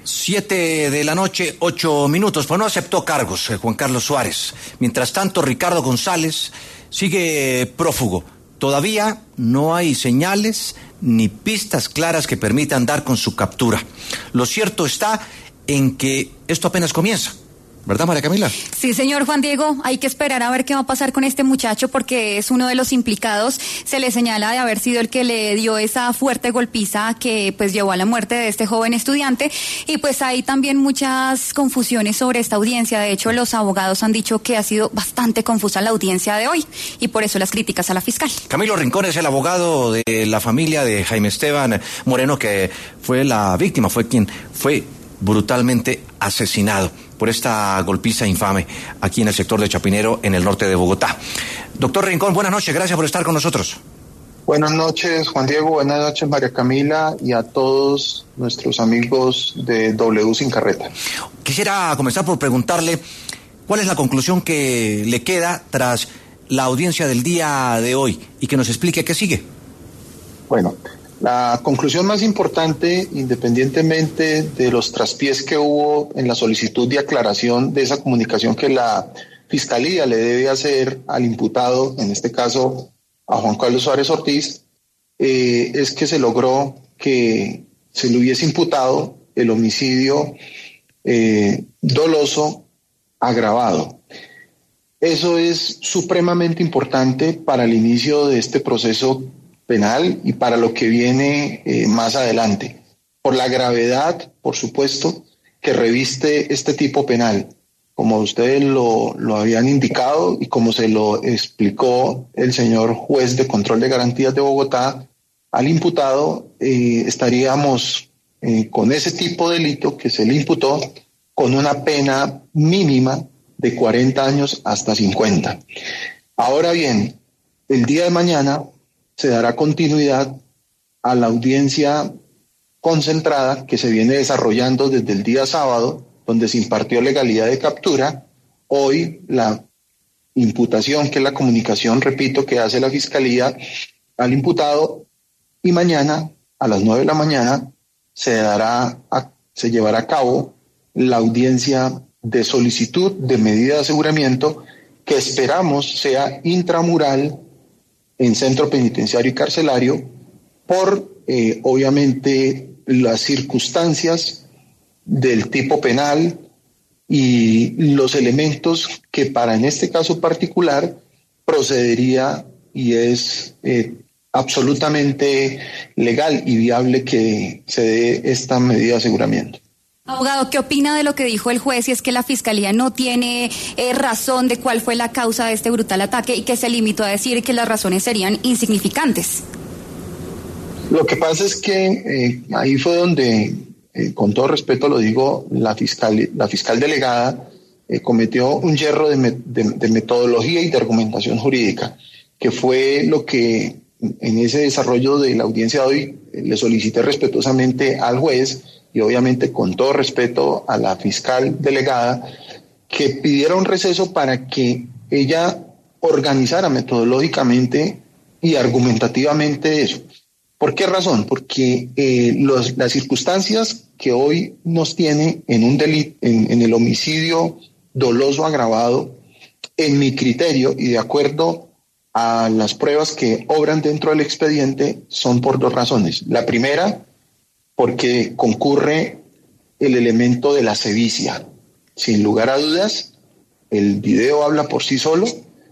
7:08 p.m. Pues no aceptó cargos Juan Carlos Suárez. Mientras tanto, Ricardo González sigue prófugo. Todavía no hay señales ni pistas claras que permitan dar con su captura. Lo cierto está en que esto apenas comienza. ¿Verdad, María Camila? Sí, señor Juan Diego, hay que esperar a ver qué va a pasar con este muchacho porque es uno de los implicados. Se le señala de haber sido el que le dio esa fuerte golpiza que pues llevó a la muerte de este joven estudiante, y pues hay también muchas confusiones sobre esta audiencia. De hecho, los abogados han dicho que ha sido bastante confusa la audiencia de hoy y por eso las críticas a la fiscal. Camilo Rincón es el abogado de la familia de Jaime Esteban Moreno, que fue la víctima, fue quien fue brutalmente asesinado por esta golpiza infame aquí en el sector de Chapinero, en el norte de Bogotá. Doctor Rincón, buenas noches, gracias por estar con nosotros. Buenas noches, Juan Diego, buenas noches, María Camila, y a todos nuestros amigos de W Sin Carreta. Quisiera comenzar por preguntarle cuál es la conclusión que le queda tras la audiencia del día de hoy y que nos explique qué sigue. Bueno, la conclusión más importante, independientemente de los traspiés que hubo en la solicitud de aclaración de esa comunicación que la Fiscalía le debe hacer al imputado, en este caso a Juan Carlos Suárez Ortiz, es que se logró que se le hubiese imputado el homicidio doloso agravado. Eso es supremamente importante para el inicio de este proceso penal y para lo que viene más adelante, por la gravedad, por supuesto, que reviste este tipo penal, como ustedes lo habían indicado y como se lo explicó el señor juez de control de garantías de Bogotá al imputado. Estaríamos con ese tipo de delito que se le imputó con una pena mínima de 40 años hasta 50. Ahora bien, el día de mañana se dará continuidad a la audiencia concentrada que se viene desarrollando desde el día sábado, donde se impartió legalidad de captura. Hoy la imputación, que es la comunicación, repito, que hace la Fiscalía al imputado, y mañana a las 9 de la mañana se llevará a cabo la audiencia de solicitud de medida de aseguramiento, que esperamos sea intramural en centro penitenciario y carcelario, por obviamente las circunstancias del tipo penal y los elementos que para en este caso particular procedería y es absolutamente legal y viable que se dé esta medida de aseguramiento. Abogado, ¿qué opina de lo que dijo el juez, y es que la Fiscalía no tiene razón de cuál fue la causa de este brutal ataque y que se limitó a decir que las razones serían insignificantes? Lo que pasa es que ahí fue donde, con todo respeto lo digo, la fiscal delegada cometió un yerro de metodología y de argumentación jurídica, que fue lo que en ese desarrollo de la audiencia de hoy le solicité respetuosamente al juez, y obviamente con todo respeto a la fiscal delegada, que pidiera un receso para que ella organizara metodológicamente y argumentativamente eso. ¿Por qué razón? Porque las circunstancias que hoy nos tiene en un delito, en el homicidio doloso agravado, en mi criterio y de acuerdo a las pruebas que obran dentro del expediente, son por dos razones. La primera, porque concurre el elemento de la sevicia. Sin lugar a dudas, el video habla por sí solo,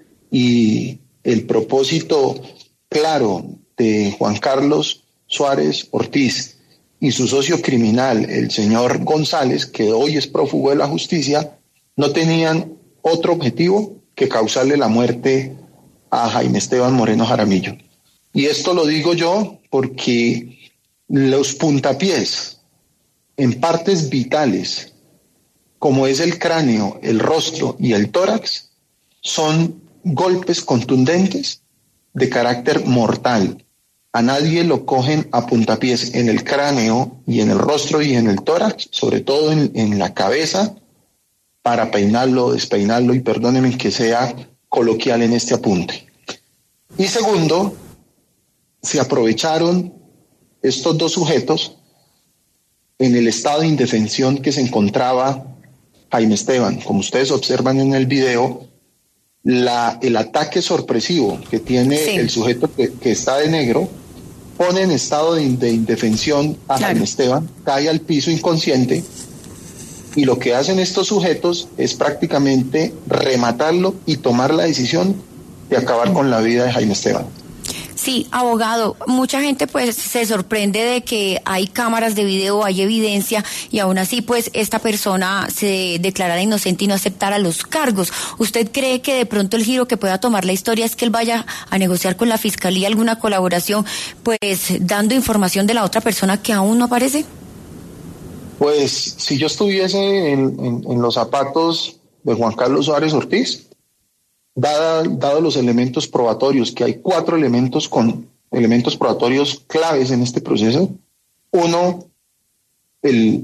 y el propósito claro de Juan Carlos Suárez Ortiz y su socio criminal, el señor González, que hoy es prófugo de la justicia, no tenían otro objetivo que causarle la muerte a Jaime Esteban Moreno Jaramillo. Y esto lo digo yo porque los puntapiés en partes vitales, como es el cráneo, el rostro y el tórax, son golpes contundentes de carácter mortal. A nadie lo cogen a puntapiés en el cráneo y en el rostro y en el tórax, sobre todo en la cabeza, para peinarlo, despeinarlo, y perdónenme que sea coloquial en este apunte. Y segundo, se aprovecharon estos dos sujetos en el estado de indefensión que se encontraba Jaime Esteban. Como ustedes observan en el video, el ataque sorpresivo que tiene el sujeto que está de negro pone en estado de indefensión a Jaime Esteban, cae al piso inconsciente, y lo que hacen estos sujetos es prácticamente rematarlo y tomar la decisión de acabar con la vida de Jaime Esteban. Sí, abogado, mucha gente pues se sorprende de que hay cámaras de video, hay evidencia, y aún así pues esta persona se declarara inocente y no aceptara los cargos. ¿Usted cree que de pronto el giro que pueda tomar la historia es que él vaya a negociar con la fiscalía alguna colaboración, pues dando información de la otra persona que aún no aparece? Pues si yo estuviese en los zapatos de Juan Carlos Suárez Ortiz, dado los elementos probatorios, que hay 4 elementos probatorios claves en este proceso. Uno, el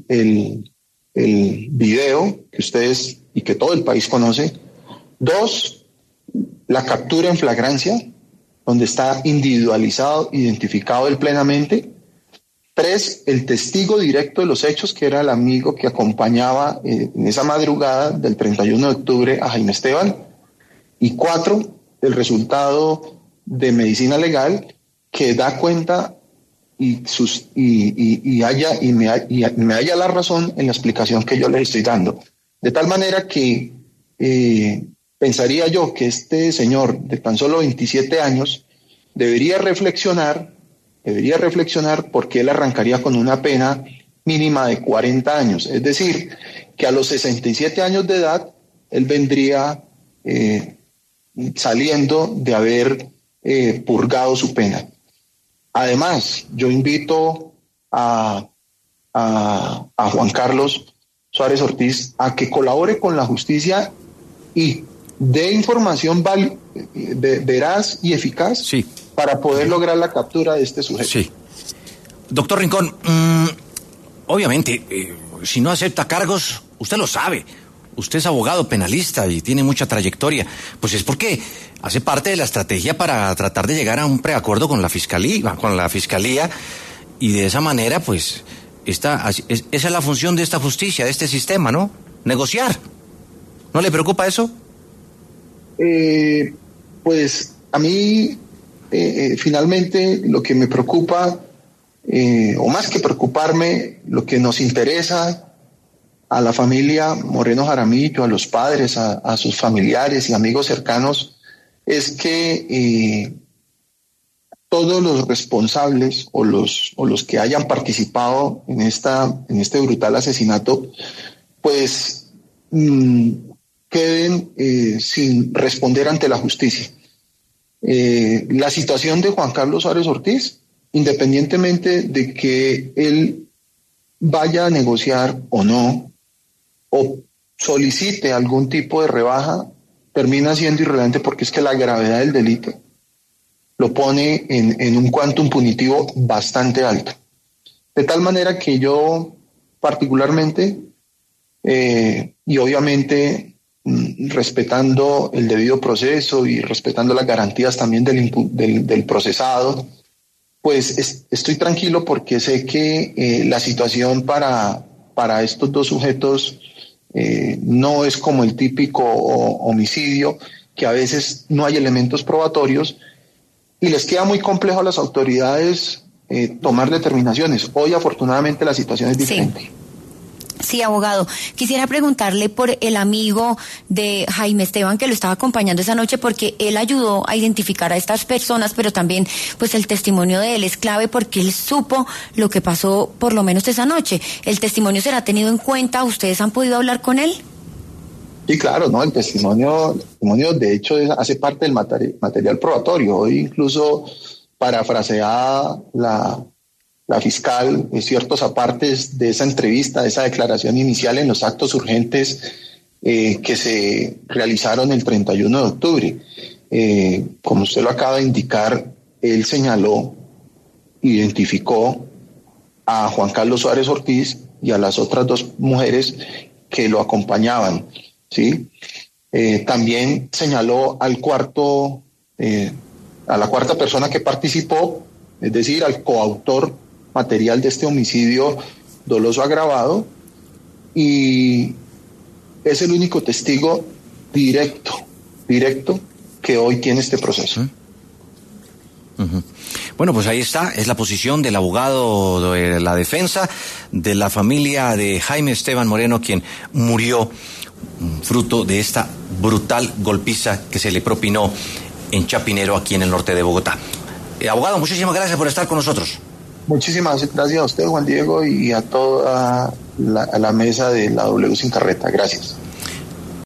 video que ustedes y que todo el país conoce. 2, la captura en flagrancia, donde está individualizado, identificado él plenamente. 3, el testigo directo de los hechos, que era el amigo que acompañaba en esa madrugada del 31 de octubre a Jaime Esteban. Y 4, el resultado de medicina legal que da cuenta y me haya la razón en la explicación que yo le estoy dando. De tal manera que pensaría yo que este señor de tan solo 27 años debería reflexionar porque él arrancaría con una pena mínima de 40 años. Es decir, que a los 67 años de edad él vendría saliendo de haber purgado su pena. Además, yo invito a Juan Carlos Suárez Ortiz a que colabore con la justicia y dé información veraz y eficaz para poder lograr la captura de este sujeto. Sí. Doctor Rincón, obviamente, si no acepta cargos, usted lo sabe. Usted es abogado penalista y tiene mucha trayectoria. Pues es porque hace parte de la estrategia para tratar de llegar a un preacuerdo con la fiscalía, y de esa manera, pues, esa es la función de esta justicia, de este sistema, ¿no? Negociar. ¿No le preocupa eso? Pues a mí, finalmente, lo que me preocupa, o más que preocuparme, lo que nos interesa a la familia Moreno Jaramillo, a los padres, a sus familiares y amigos cercanos, es que todos los responsables o los que hayan participado en este brutal asesinato, pues queden sin responder ante la justicia. La situación de Juan Carlos Suárez Ortiz, independientemente de que él vaya a negociar o no, o solicite algún tipo de rebaja, termina siendo irrelevante, porque es que la gravedad del delito lo pone en un quantum punitivo bastante alto. De tal manera que yo particularmente, y obviamente respetando el debido proceso y respetando las garantías también del procesado, pues estoy tranquilo porque sé que la situación para estos dos sujetos no es como el típico homicidio, que a veces no hay elementos probatorios y les queda muy complejo a las autoridades tomar determinaciones. Hoy afortunadamente la situación es diferente. Sí, abogado. Quisiera preguntarle por el amigo de Jaime Esteban que lo estaba acompañando esa noche, porque él ayudó a identificar a estas personas, pero también pues el testimonio de él es clave porque él supo lo que pasó por lo menos esa noche. ¿El testimonio será tenido en cuenta? ¿Ustedes han podido hablar con él? Sí, claro, no, el testimonio de hecho hace parte del material probatorio. Hoy incluso parafraseada la fiscal ciertos apartes de esa entrevista, de esa declaración inicial en los actos urgentes que se realizaron el 31 de octubre. Como usted lo acaba de indicar, él señaló, identificó a Juan Carlos Suárez Ortiz y a las otras dos mujeres que lo acompañaban, ¿sí? También señaló a la cuarta persona que participó, es decir, al coautor material de este homicidio, doloso agravado, y es el único testigo directo que hoy tiene este proceso. Uh-huh. Bueno, pues ahí está, es la posición del abogado de la defensa de la familia de Jaime Esteban Moreno, quien murió fruto de esta brutal golpiza que se le propinó en Chapinero, aquí en el norte de Bogotá. Abogado, muchísimas gracias por estar con nosotros. Muchísimas gracias a usted, Juan Diego, y a toda la mesa de la W Sin Carreta. Gracias.